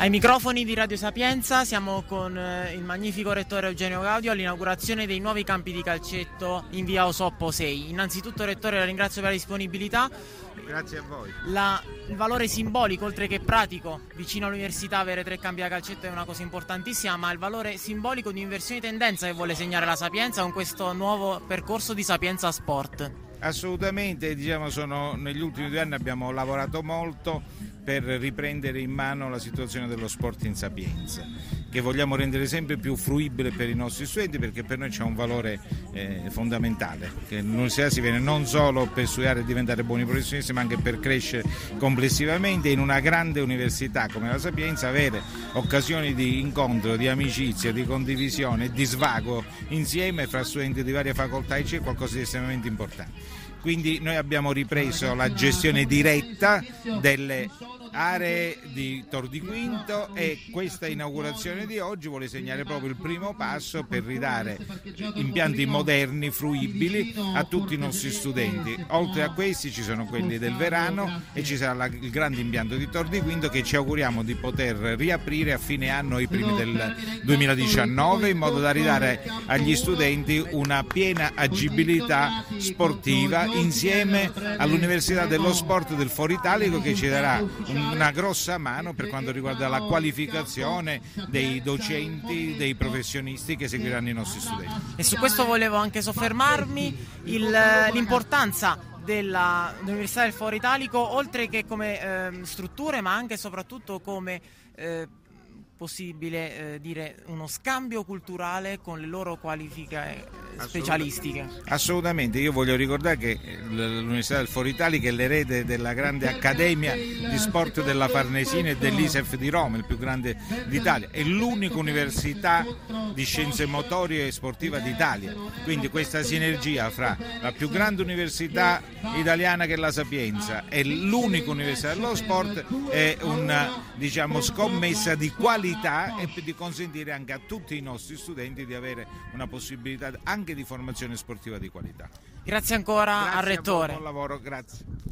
Ai microfoni di Radio Sapienza siamo con il magnifico rettore Eugenio Gaudio all'inaugurazione dei nuovi campi di calcetto in via Osoppo 6. Innanzitutto, rettore, la ringrazio per la disponibilità. Grazie a voi. Il valore simbolico, oltre che pratico, vicino all'università avere 3 campi da calcetto è una cosa importantissima, ma il valore simbolico di inversione di tendenza che vuole segnare la Sapienza con questo nuovo percorso di Sapienza Sport. Assolutamente, negli ultimi 2 anni abbiamo lavorato molto per riprendere in mano la situazione dello sport in Sapienza, che vogliamo rendere sempre più fruibile per i nostri studenti, perché per noi c'è un valore fondamentale, che all'università si viene non solo per studiare e diventare buoni professionisti, ma anche per crescere complessivamente. In una grande università come la Sapienza avere occasioni di incontro, di amicizia, di condivisione e di svago insieme fra studenti di varie facoltà è qualcosa di estremamente importante. Quindi noi abbiamo ripreso la gestione diretta delle aree di Tor di Quinto e questa inaugurazione di oggi vuole segnare proprio il primo passo per ridare impianti moderni, fruibili a tutti i nostri studenti. Oltre a questi ci sono quelli del Verano e ci sarà il grande impianto di Tor di Quinto, che ci auguriamo di poter riaprire a fine anno, ai primi del 2019, in modo da ridare agli studenti una piena agibilità sportiva insieme all'Università dello Sport del Foro Italico, che ci darà una grossa mano per quanto riguarda la qualificazione dei docenti, dei professionisti che seguiranno i nostri studenti. E su questo volevo anche soffermarmi, l'importanza dell'Università del Foro Italico, oltre che come strutture, ma anche e soprattutto come possibile dire uno scambio culturale con le loro qualifiche specialistiche. Assolutamente, io voglio ricordare che l'Università del Foro Italico è l'erede della grande accademia di sport della Farnesina e dell'ISEF di Roma, il più grande d'Italia, è l'unica università di scienze motorie e sportiva d'Italia, quindi questa sinergia fra la più grande università italiana, che è la Sapienza, e l'unica università dello sport è una scommessa di qualità e di consentire anche a tutti i nostri studenti di avere una possibilità anche di formazione sportiva di qualità. Grazie ancora al rettore. Buon lavoro, grazie.